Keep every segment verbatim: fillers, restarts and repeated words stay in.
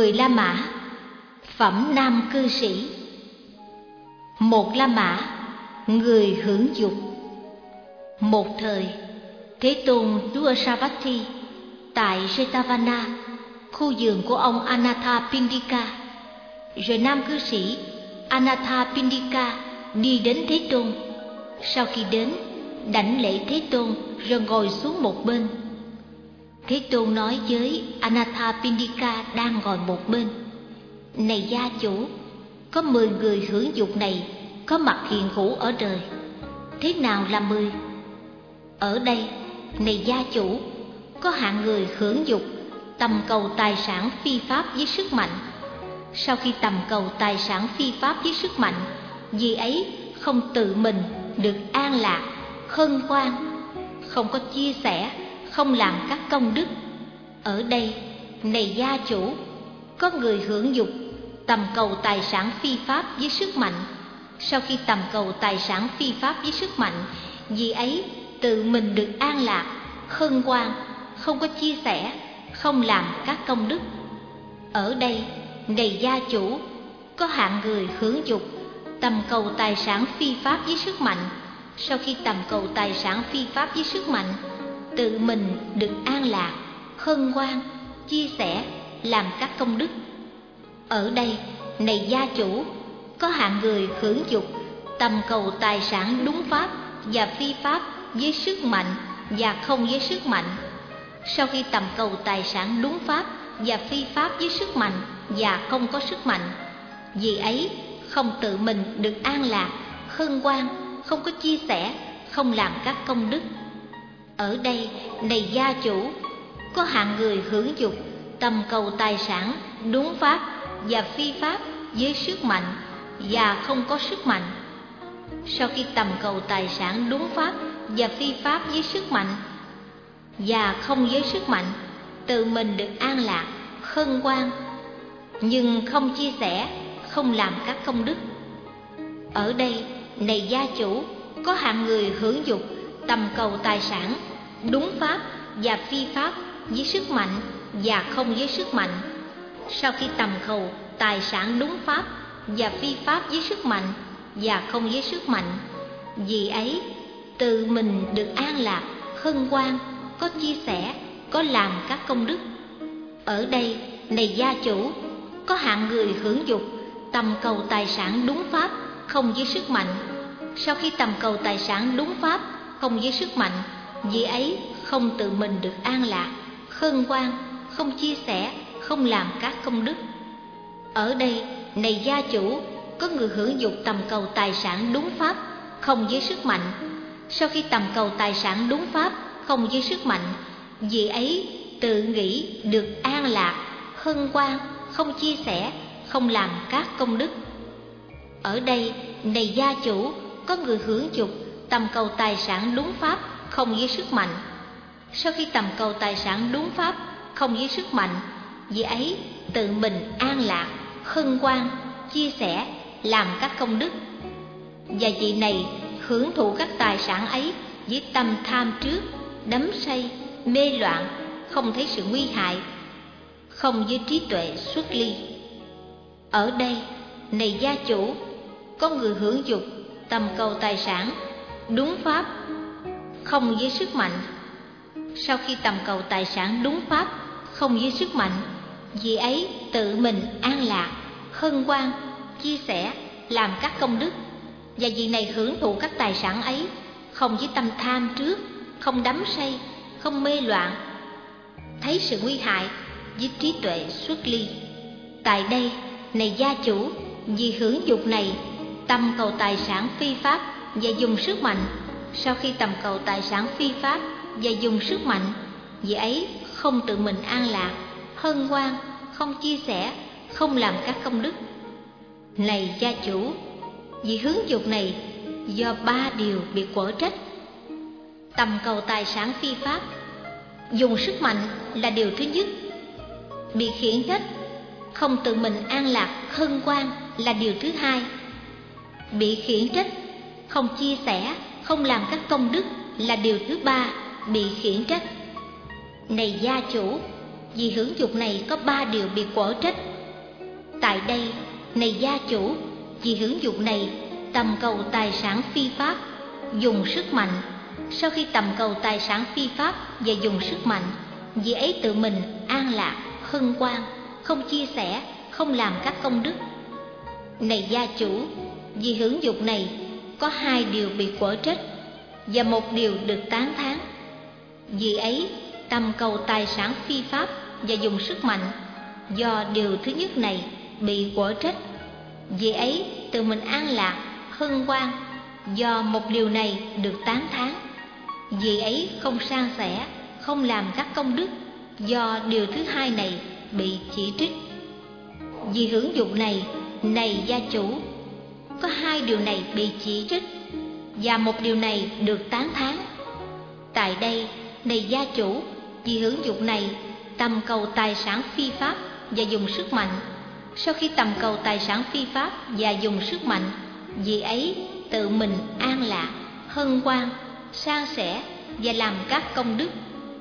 Mười La Mã. Phẩm nam cư sĩ. Một La Mã, người hưởng dục. Một thời, Thế Tôn trú ở Savatthi tại Jetavana, khu vườn của ông Anathapindika. Rồi nam cư sĩ Anathapindika đi đến Thế Tôn. Sau khi đến, đảnh lễ Thế Tôn rồi ngồi xuống một bên. Thế Tôn nói với Anathapindika đang ngồi một bên: Này gia chủ, có mười người hưởng dục này có mặt hiện hữu ở đời. Thế nào là mười? Ở đây, này gia chủ, có hạng người hưởng dục, tầm cầu tài sản phi pháp với sức mạnh. Sau khi tầm cầu tài sản phi pháp với sức mạnh, vì ấy không tự mình được an lạc, hân hoan, không có chia sẻ, không làm các công đức. Ở đây, này gia chủ, có người hưởng dục, tầm cầu tài sản phi pháp với sức mạnh. Sau khi tầm cầu tài sản phi pháp với sức mạnh, vì ấy tự mình được an lạc, hân hoan, không có chia sẻ, không làm các công đức. Ở đây, này gia chủ, có hạng người hưởng dục, tầm cầu tài sản phi pháp với sức mạnh. Sau khi tầm cầu tài sản phi pháp với sức mạnh, tự mình được an lạc, hân hoan, chia sẻ, làm các công đức. Ở đây, này gia chủ, có hạng người hưởng dục, tầm cầu tài sản đúng pháp và phi pháp với sức mạnh và không với sức mạnh. Sau khi tầm cầu tài sản đúng pháp và phi pháp với sức mạnh và không có sức mạnh, vì ấy không tự mình được an lạc, hân hoan, không có chia sẻ, không làm các công đức. Ở đây, này gia chủ, có hạng người hưởng dục, tầm cầu tài sản đúng pháp và phi pháp với sức mạnh và không có sức mạnh. Sau khi tầm cầu tài sản đúng pháp và phi pháp với sức mạnh và không với sức mạnh, tự mình được an lạc, hân hoan, nhưng không chia sẻ, không làm các công đức. Ở đây, này gia chủ, có hạng người hưởng dục, tầm cầu tài sản đúng pháp và phi pháp với sức mạnh và không với sức mạnh. Sau khi tầm cầu tài sản đúng pháp và phi pháp với sức mạnh và không với sức mạnh, vì ấy tự mình được an lạc, hân hoan, có chia sẻ, có làm các công đức. Ở đây, này gia chủ, có hạng người hưởng dục, tầm cầu tài sản đúng pháp, không với sức mạnh. Sau khi tầm cầu tài sản đúng pháp, không với sức mạnh, vì ấy không tự mình được an lạc, hân hoan, không chia sẻ, không làm các công đức. Ở đây, này gia chủ, có người hưởng dục tầm cầu tài sản đúng pháp, không với sức mạnh. Sau khi tầm cầu tài sản đúng pháp, không với sức mạnh, vì ấy tự nghĩ được an lạc, hân hoan, không chia sẻ, không làm các công đức. Ở đây, này gia chủ, có người hưởng dục, tầm cầu tài sản đúng pháp, không với sức mạnh. Sau khi tầm cầu tài sản đúng pháp, không với sức mạnh, vì ấy tự mình an lạc, hân hoan, chia sẻ, làm các công đức. Và vị này hưởng thụ các tài sản ấy với tâm tham trước, đắm say, mê loạn, không thấy sự nguy hại, không với trí tuệ xuất ly. Ở đây, này gia chủ, có người hưởng dục, tầm cầu tài sản đúng pháp, không với sức mạnh. Sau khi tầm cầu tài sản đúng pháp, không với sức mạnh, vì ấy tự mình an lạc, hân hoan, chia sẻ, làm các công đức. Và vị này hưởng thụ các tài sản ấy không với tâm tham trước, không đắm say, không mê loạn, thấy sự nguy hại, với trí tuệ xuất ly. Tại đây, này gia chủ, vì hưởng dục này, tầm cầu tài sản phi pháp và dùng sức mạnh. Sau khi tầm cầu tài sản phi pháp và dùng sức mạnh, vì ấy không tự mình an lạc, hân hoan, không chia sẻ, không làm các công đức. Này gia chủ, vì hướng dục này do ba điều bị quở trách. Tầm cầu tài sản phi pháp, dùng sức mạnh là điều thứ nhất. Bị khiển trách, không tự mình an lạc, hân hoan là điều thứ hai. Bị khiển trách, không chia sẻ, không làm các công đức là điều thứ ba, bị khiển trách. Này gia chủ, vì hưởng dục này có ba điều bị quở trách. Tại đây, này gia chủ, vì hưởng dục này tầm cầu tài sản phi pháp, dùng sức mạnh. Sau khi tầm cầu tài sản phi pháp và dùng sức mạnh, vì ấy tự mình an lạc, hân hoan, không chia sẻ, không làm các công đức. Này gia chủ, vì hưởng dục này có hai điều bị quở trách và một điều được tán thán. Vì ấy tầm cầu tài sản phi pháp và dùng sức mạnh, do điều thứ nhất này bị quở trách, vì ấy tự mình an lạc, hân hoan, do một điều này được tán thán. Vì ấy không san sẻ, không làm các công đức, do điều thứ hai này bị chỉ trích. Vì hưởng dục này, này gia chủ, có hai điều này bị chỉ trích và một điều này được tán thán. Tại đây, này gia chủ, vì hưởng dục này tầm cầu tài sản phi pháp và dùng sức mạnh. Sau khi tầm cầu tài sản phi pháp và dùng sức mạnh, vì ấy tự mình an lạc, hân hoan, san sẻ và làm các công đức.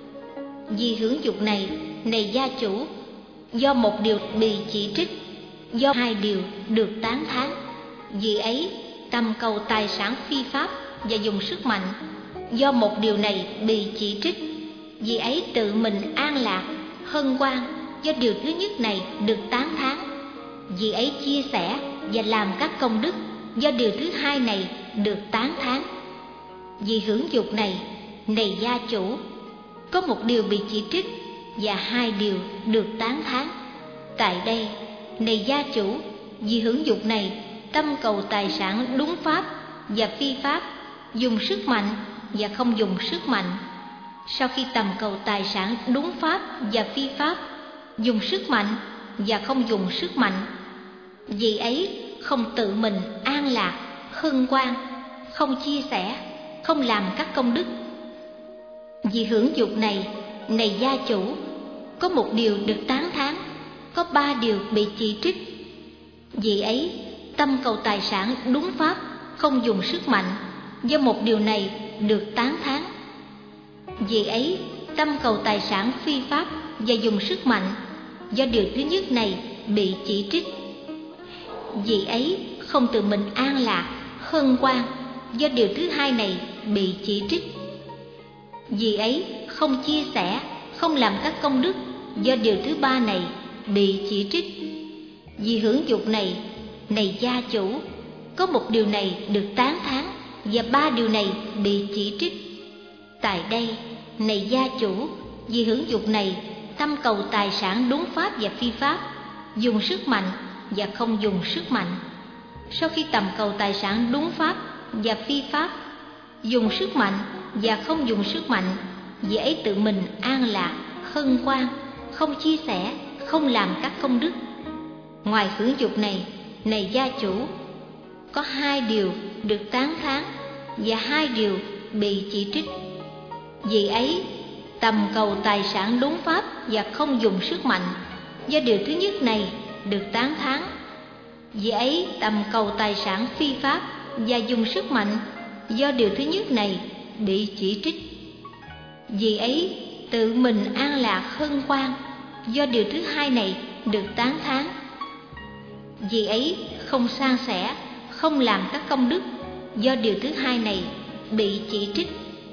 Vì hưởng dục này, này gia chủ, do một điều bị chỉ trích, do hai điều được tán thán. Vì ấy tầm cầu tài sản phi pháp và dùng sức mạnh, do một điều này bị chỉ trích, vì ấy tự mình an lạc, hân hoan, do điều thứ nhất này được tán thán. Vì ấy chia sẻ và làm các công đức, do điều thứ hai này được tán thán. Vì hưởng dục này, này gia chủ, có một điều bị chỉ trích và hai điều được tán thán. Tại đây, này gia chủ, vì hưởng dục này tâm cầu tài sản đúng pháp và phi pháp, dùng sức mạnh và không dùng sức mạnh. Sau khi tầm cầu tài sản đúng pháp và phi pháp, dùng sức mạnh và không dùng sức mạnh, vì ấy không tự mình an lạc, hân hoan, không chia sẻ, không làm các công đức. Vì hưởng dục này, này gia chủ, có một điều được tán thán, có ba điều bị chỉ trích. Vì ấy tâm cầu tài sản đúng pháp, không dùng sức mạnh, do một điều này được tán thán. Vì ấy tâm cầu tài sản phi pháp và dùng sức mạnh, do điều thứ nhất này bị chỉ trích. Vì ấy không tự mình an lạc, hân hoan, do điều thứ hai này bị chỉ trích. Vì ấy không chia sẻ, không làm các công đức, do điều thứ ba này bị chỉ trích. Vì hưởng dục này, này gia chủ, có một điều này được tán thán và ba điều này bị chỉ trích. Tại đây, này gia chủ, vì hưởng dục này tâm cầu tài sản đúng pháp và phi pháp, dùng sức mạnh và không dùng sức mạnh. Sau khi tầm cầu tài sản đúng pháp và phi pháp, dùng sức mạnh và không dùng sức mạnh, vì ấy tự mình an lạc, hân hoan, không chia sẻ, không làm các công đức. Ngoài hưởng dục này, này gia chủ, có hai điều được tán thán và hai điều bị chỉ trích. Vì ấy tầm cầu tài sản đúng pháp và không dùng sức mạnh, do điều thứ nhất này được tán thán. Vì ấy tầm cầu tài sản phi pháp và dùng sức mạnh, do điều thứ nhất này bị chỉ trích. Vì ấy tự mình an lạc, hân hoan, do điều thứ hai này được tán thán. Vì ấy không san sẻ, không làm các công đức, do điều thứ hai này bị chỉ trích.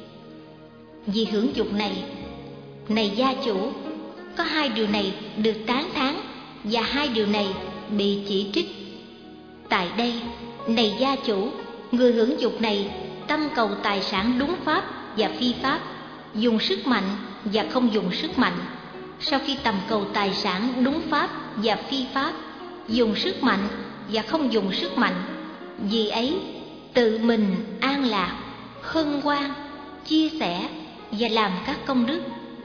Vì hưởng dục này, này gia chủ, có hai điều này được tán thán và hai điều này bị chỉ trích. Tại đây, này gia chủ, người hưởng dục này tâm cầu tài sản đúng pháp và phi pháp, dùng sức mạnh và không dùng sức mạnh. Sau khi tầm cầu tài sản đúng pháp và phi pháp, dùng sức mạnh và không dùng sức mạnh, vì ấy tự mình an lạc, hân hoan, chia sẻ và làm các công đức.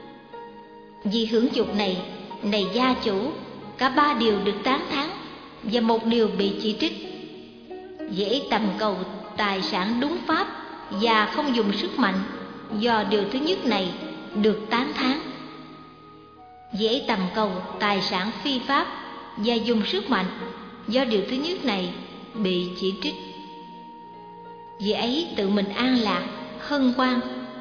Vì hưởng dục này, này gia chủ, cả ba điều được tán thán và một điều bị chỉ trích. Dễ tầm cầu tài sản đúng pháp và không dùng sức mạnh, do điều thứ nhất này được tán thán. Dễ tầm cầu tài sản phi pháp và dùng sức mạnh, do điều thứ nhất này bị chỉ trích. Vì ấy tự mình an lạc, hân hoan,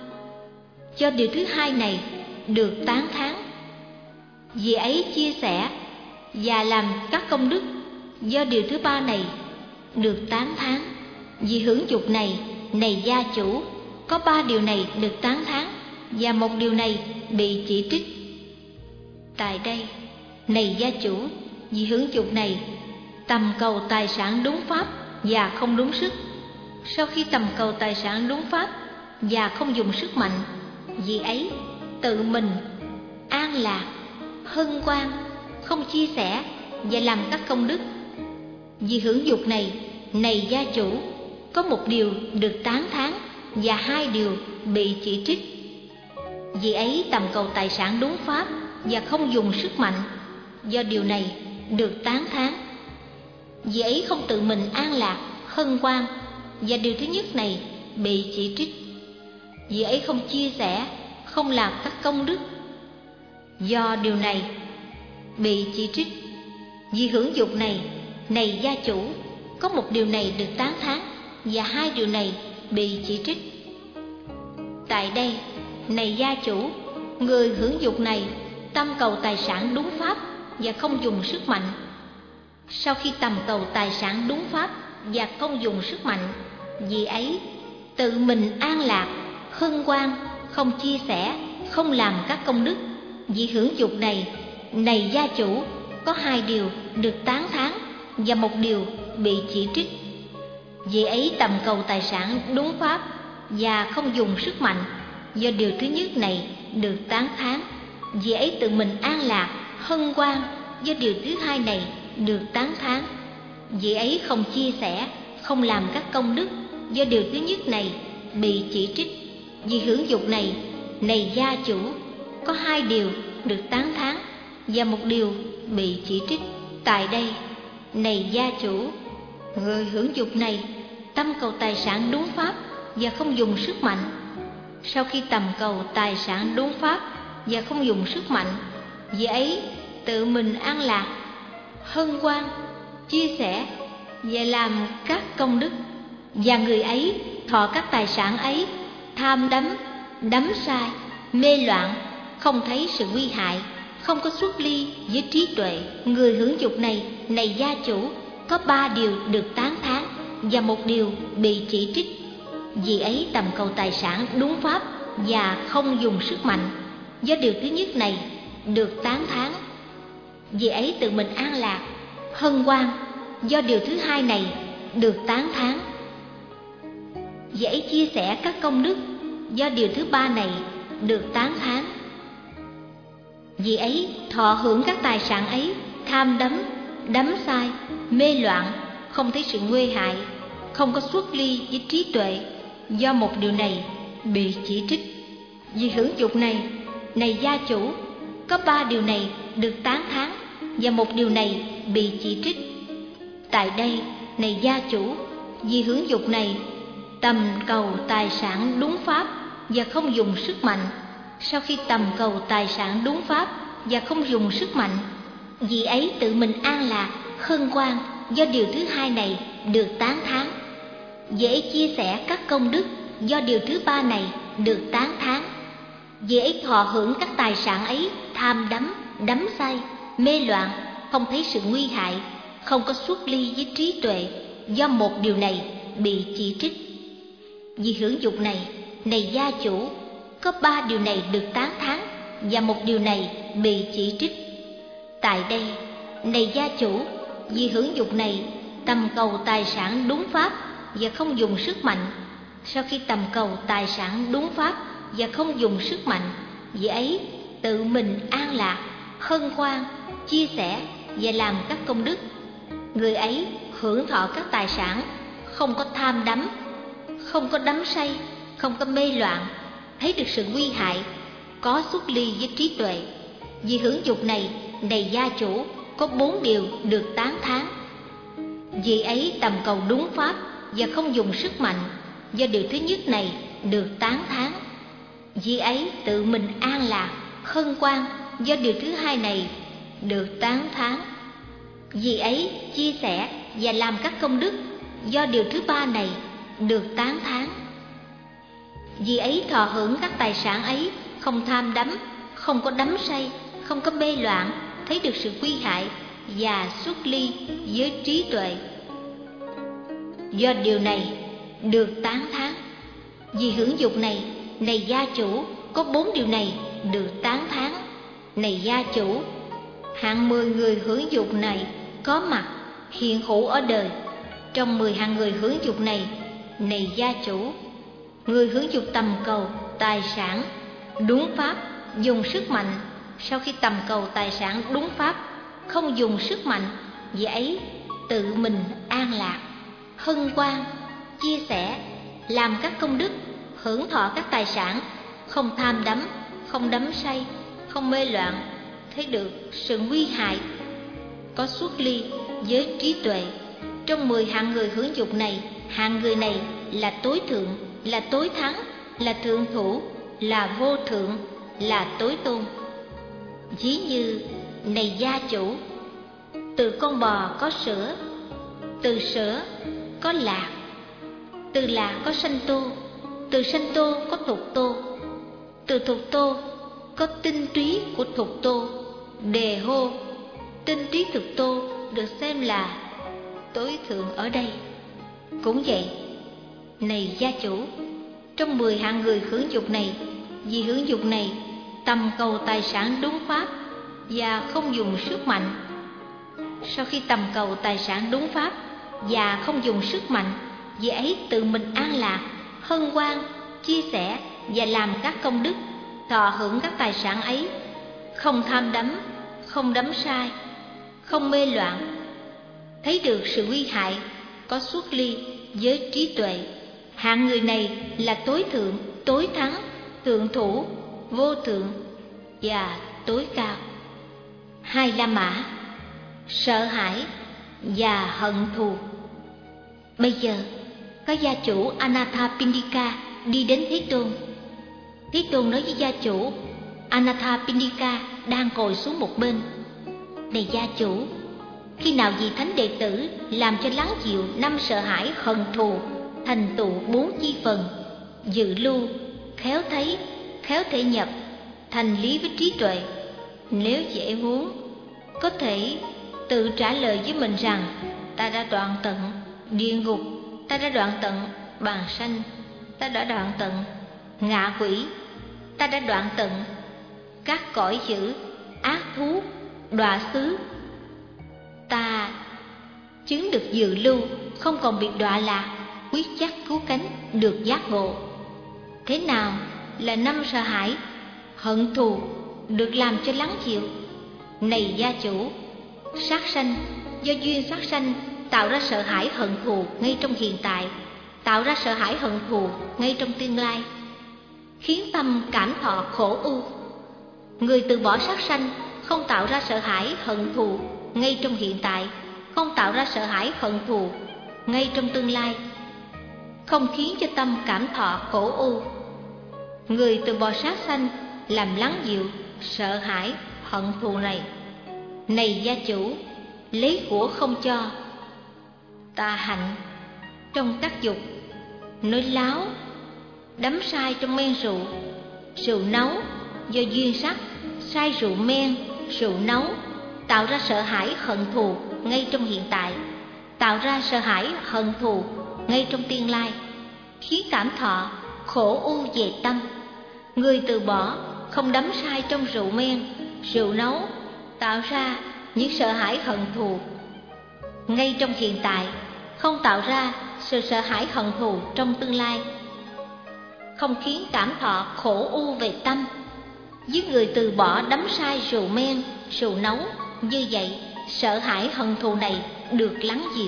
do điều thứ hai này được tán thán. Vì ấy chia sẻ và làm các công đức, do điều thứ ba này được tán thán. Vì hưởng dục này, này gia chủ, có ba điều này được tán thán và một điều này bị chỉ trích. Tại đây, này gia chủ, vì hưởng dục này, tầm cầu tài sản đúng pháp và không đúng sức. Sau khi tầm cầu tài sản đúng pháp và không dùng sức mạnh, vì ấy tự mình an lạc, hân hoan, không chia sẻ và làm các công đức. Vì hưởng dục này, này gia chủ, có một điều được tán thán và hai điều bị chỉ trích. Vì ấy tầm cầu tài sản đúng pháp và không dùng sức mạnh, do điều này được tán thán. Vì ấy không tự mình an lạc, hân hoan, và điều thứ nhất này bị chỉ trích. Vì ấy không chia sẻ, không làm các công đức, do điều này bị chỉ trích. Vì hưởng dục này, này gia chủ, có một điều này được tán thán và hai điều này bị chỉ trích. Tại đây, này gia chủ, người hưởng dục này tâm cầu tài sản đúng pháp và không dùng sức mạnh. Sau khi tầm cầu tài sản đúng pháp và không dùng sức mạnh, vì ấy tự mình an lạc, hân hoan, không chia sẻ, không làm các công đức. Vì hưởng dục này, này gia chủ, có hai điều được tán thán và một điều bị chỉ trích. Vì ấy tầm cầu tài sản đúng pháp và không dùng sức mạnh, do điều thứ nhất này được tán thán. Vì ấy tự mình an lạc, hân hoan, do điều thứ hai này được tán thán. Vì ấy không chia sẻ, không làm các công đức, do điều thứ nhất này bị chỉ trích. Vì hưởng dục này, này gia chủ, có hai điều được tán thán và một điều bị chỉ trích. Tại đây, này gia chủ, người hưởng dục này tâm cầu tài sản đúng pháp và không dùng sức mạnh. Sau khi tầm cầu tài sản đúng pháp và không dùng sức mạnh, vì ấy tự mình an lạc, hân hoan, chia sẻ và làm các công đức. Và người ấy thọ các tài sản ấy, tham đắm, đắm sai, mê loạn, không thấy sự nguy hại, không có xuất ly với trí tuệ. Người hưởng dục này, này gia chủ, có ba điều được tán thán và một điều bị chỉ trích. Vì ấy tầm cầu tài sản đúng pháp và không dùng sức mạnh, do điều thứ nhất này được tán thán. Vì ấy tự mình an lạc, hân hoan, do điều thứ hai này được tán thán. Vì ấy chia sẻ các công đức, do điều thứ ba này được tán thán. Vì ấy thọ hưởng các tài sản ấy, tham đắm, đắm sai, mê loạn, không thấy sự nguy hại, không có xuất ly với trí tuệ, do một điều này bị chỉ trích. Vì hưởng dục này, này gia chủ, có ba điều này được tán thán và một điều này bị chỉ trích. Tại đây, này gia chủ, vì hưởng dục này tầm cầu tài sản đúng pháp và không dùng sức mạnh. Sau khi tầm cầu tài sản đúng pháp và không dùng sức mạnh, vì ấy tự mình an lạc, hân hoan, do điều thứ hai này được tán thán. Dễ chia sẻ các công đức, do điều thứ ba này được tán thán. Dễ thọ hưởng các tài sản ấy, tham đắm, đắm say, mê loạn, không thấy sự nguy hại, không có xuất ly với trí tuệ, do một điều này bị chỉ trích. Vì hưởng dục này, này gia chủ, có ba điều này được tán thán và một điều này bị chỉ trích. Tại đây, này gia chủ, vì hưởng dục này tầm cầu tài sản đúng pháp và không dùng sức mạnh. Sau khi tầm cầu tài sản đúng pháp và không dùng sức mạnh, vì ấy tự mình an lạc, hân hoan, chia sẻ và làm các công đức. Người ấy hưởng thọ các tài sản, không có tham đắm, không có đắm say, không có mê loạn, thấy được sự nguy hại, có xuất ly với trí tuệ. Vì hưởng dục này, này gia chủ, có bốn điều được tán thán. Vì ấy tầm cầu đúng pháp và không dùng sức mạnh, do điều thứ nhất này được tán thán. Vì ấy tự mình an lạc, hân hoan, do điều thứ hai này được tán thán. Vì ấy chia sẻ và làm các công đức, do điều thứ ba này được tán thán. Vì ấy thọ hưởng các tài sản ấy, không tham đắm, không có đắm say, không có mê loạn, thấy được sự nguy hại, và xuất ly với trí tuệ. Do điều này được tán thán. Vì hưởng dục này, này gia chủ, có bốn điều này được tán thán. Này gia chủ, hạng mười người hưởng dục này có mặt hiện hữu ở đời. Trong mười hạng người hưởng dục này, này gia chủ, người hưởng dục tầm cầu tài sản đúng pháp, dùng sức mạnh. Sau khi tầm cầu tài sản đúng pháp, không dùng sức mạnh, vì ấy tự mình an lạc, hân hoan, chia sẻ, làm các công đức, hưởng thọ các tài sản, không tham đắm, không đắm say, không mê loạn, thấy được sự nguy hại, có xuất ly với trí tuệ. Trong mười hạng người hưởng dục này, hạng người này là tối thượng, là tối thắng, là thượng thủ, là vô thượng, là tối tôn. Ví như, này gia chủ, từ con bò có sữa, từ sữa có lạc, từ lạc có sanh tô, từ sanh tô có thục tô, từ thục tô có tinh trí của thục tô, đề hô. Tinh trí thục tô được xem là tối thượng ở đây. Cũng vậy, này gia chủ, trong mười hạng người hưởng dục này, vì hưởng dục này tầm cầu tài sản đúng pháp và không dùng sức mạnh. Sau khi tầm cầu tài sản đúng pháp và không dùng sức mạnh, vì ấy tự mình an lạc, hân hoan, chia sẻ và làm các công đức, thọ hưởng các tài sản ấy, không tham đắm, không đắm sai, không mê loạn, thấy được sự nguy hại, có xuất ly với trí tuệ. Hạng người này là tối thượng, tối thắng, thượng thủ, vô thượng và tối cao. Hai La Mã, sợ hãi và hận thù. Bây giờ có gia chủ Anathapindika đi đến Thế Tôn. Thế Tôn nói với gia chủ Anathapindika đang ngồi xuống một bên: này gia chủ, khi nào vị thánh đệ tử làm cho lắng dịu năm sợ hãi hận thù, thành tựu bốn chi phần, dự lưu, khéo thấy, khéo thể nhập, thành lý với trí tuệ, nếu dễ muốn, có thể tự trả lời với mình rằng: ta đã đoạn tận địa ngục, ta đã đoạn tận bàn sanh, ta đã đoạn tận ngạ quỷ, ta đã đoạn tận các cõi dữ, ác thú, đọa xứ, ta chứng được dự lưu, không còn bị đọa lạc, quyết chắc cứu cánh, được giác ngộ. Thế nào là năm sợ hãi hận thù được làm cho lắng dịu? Này gia chủ, sát sanh, do duyên sát sanh tạo ra sợ hãi hận thù ngay trong hiện tại, tạo ra sợ hãi hận thù ngay trong tương lai, khiến tâm cảm thọ khổ ưu. Người từ bỏ sát sanh không tạo ra sợ hãi hận thù ngay trong hiện tại, không tạo ra sợ hãi hận thù ngay trong tương lai, không khiến cho tâm cảm thọ khổ ưu. Người từ bỏ sát sanh làm lắng dịu sợ hãi hận thù này. Này gia chủ, lấy của không cho, tà hạnh trong các dục, nói láo, đắm sai trong men rượu, rượu nấu, do duyên sắc sai rượu men, rượu nấu, tạo ra sợ hãi hận thù ngay trong hiện tại, tạo ra sợ hãi hận thù ngay trong tương lai, khiến cảm thọ khổ ưu về tâm. Người từ bỏ không đắm sai trong rượu men, rượu nấu, tạo ra những sợ hãi hận thù ngay trong hiện tại, không tạo ra sự sợ hãi hận thù trong tương lai, không khiến cảm thọ khổ ưu về tâm. Với người từ bỏ đắm sai rượu men, rượu nấu, như vậy sợ hãi hận thù này được lắng dịu.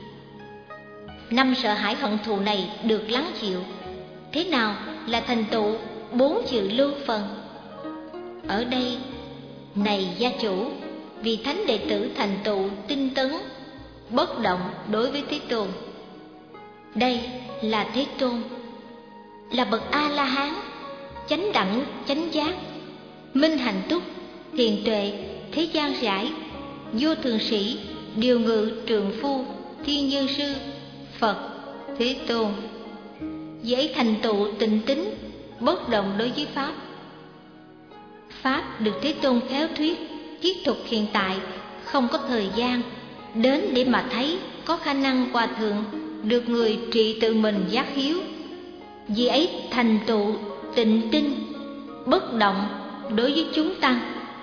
Năm sợ hãi hận thù này được lắng dịu. Thế nào là thành tựu bốn dự lưu phần? Ở đây, này gia chủ, vì thánh đệ tử thành tựu tinh tấn, bất động đối với Thế Tôn. Đây là Thế Tôn, là bậc A La Hán, chánh đẳng chánh giác, minh hạnh túc, thiền tuệ, thế gian giải, vô thường sĩ, điều ngự trượng phu, thiên nhân sư, Phật, Thế Tôn. Dễ thành tựu tịnh tín, bất động đối với pháp. Pháp được Thế Tôn khéo thuyết, thiết thực hiện tại, không có thời gian đến để mà thấy có khả năng hòa thượng được người trị tự mình giác hiếu. Vì ấy thành tựu tịnh tinh bất động đối với chúng tăng.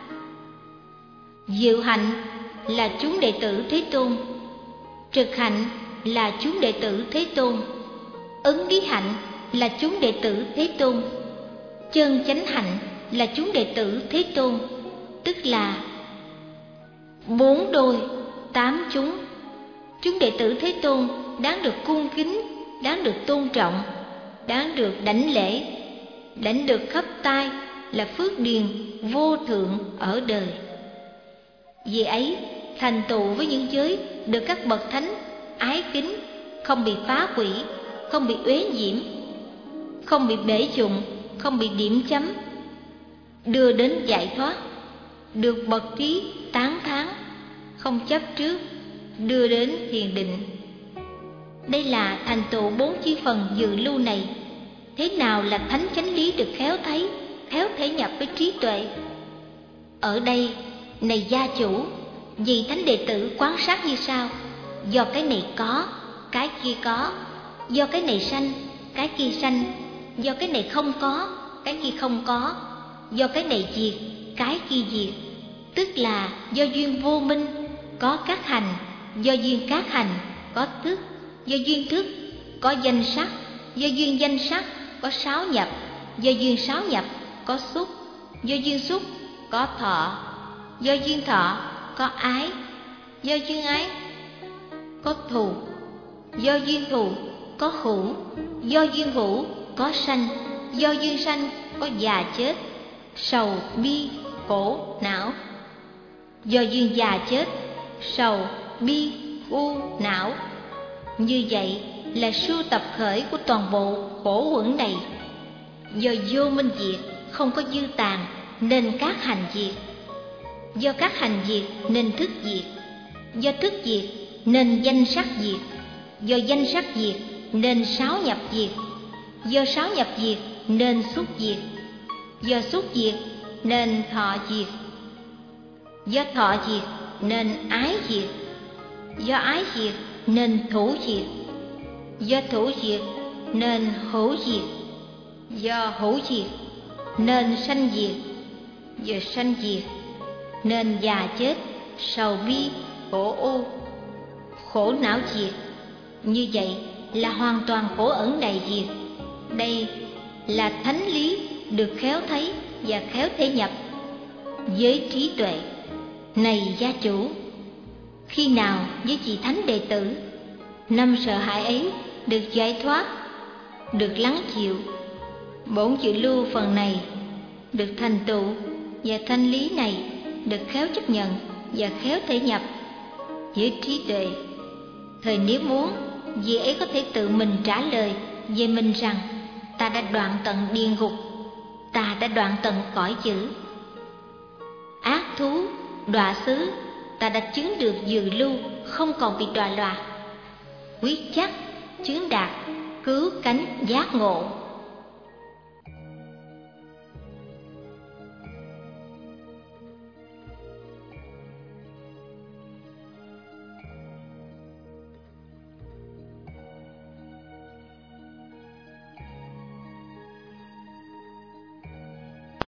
Diệu hạnh là chúng đệ tử Thế Tôn, trực hạnh là chúng đệ tử Thế Tôn, ứng lý hạnh là chúng đệ tử Thế Tôn, chân chánh hạnh là chúng đệ tử Thế Tôn, tức là bốn đôi tám chúng. Chúng đệ tử Thế Tôn đáng được cung kính, đáng được tôn trọng, đáng được đảnh lễ, đảnh được khắp tai, là phước điền vô thượng ở đời. Vì ấy thành tựu với những giới được các bậc thánh ái kính, không bị phá hủy, không bị uế nhiễm, không bị bể dụng, không bị điểm chấm, đưa đến giải thoát, được bậc trí tán thán, không chấp trước, đưa đến thiền định. Đây là thành tựu bốn chi phần dự lưu này. Thế nào là thánh chánh lý được khéo thấy, khéo thể nhập với trí tuệ? Ở đây, này gia chủ, vì thánh đệ tử quan sát như sau: do cái này có, cái kia có; do cái này sanh, cái kia sanh; do cái này không có, cái kia không có; do cái này diệt, cái kia diệt. Tức là do duyên vô minh có các hành, do duyên các hành có thức, do duyên thức có danh sắc, do duyên danh sắc có sáu nhập, do duyên sáu nhập có xúc, do duyên xúc có thọ, do duyên thọ có ái, do duyên ái có thù, do duyên thù có hữu, do duyên hữu có sanh, do duyên sanh có già chết, sầu bi khổ não. Do duyên già chết, sầu bi u não. Như vậy là sưu tập khởi của toàn bộ khổ uẩn này. Do vô minh diệt, không có dư tàn, nên các hành diệt. Do các hành diệt nên thức diệt. Do thức diệt nên danh sắc diệt. Do danh sắc diệt nên sáu nhập diệt. Do sáu nhập diệt nên xúc diệt. Do xúc diệt nên thọ diệt. Do thọ diệt nên ái diệt. Do ái diệt nên thủ diệt. Do thủ diệt nên hữu diệt. Do hữu diệt nên sanh diệt. Do sanh diệt nên già chết, sầu bi khổ u, khổ não diệt. Như vậy là hoàn toàn khổ ẩn đại diệt. Đây là thánh lý được khéo thấy và khéo thể nhập với trí tuệ. Này gia chủ, khi nào với vị thánh đệ tử, năm sợ hãi ấy được giải thoát, được lắng chịu, bổn chữ lưu phần này được thành tựu, và thanh lý này được khéo chấp nhận và khéo thể nhập với trí tuệ, thời nếu muốn, vị ấy có thể tự mình trả lời về mình rằng: ta đã đoạn tận địa ngục, ta đã đoạn tận cõi dữ, ác thú, đọa xứ, ta đã chứng được dự lưu, không còn bị đọa loạn, quyết chắc chứng đạt cứu cánh giác ngộ.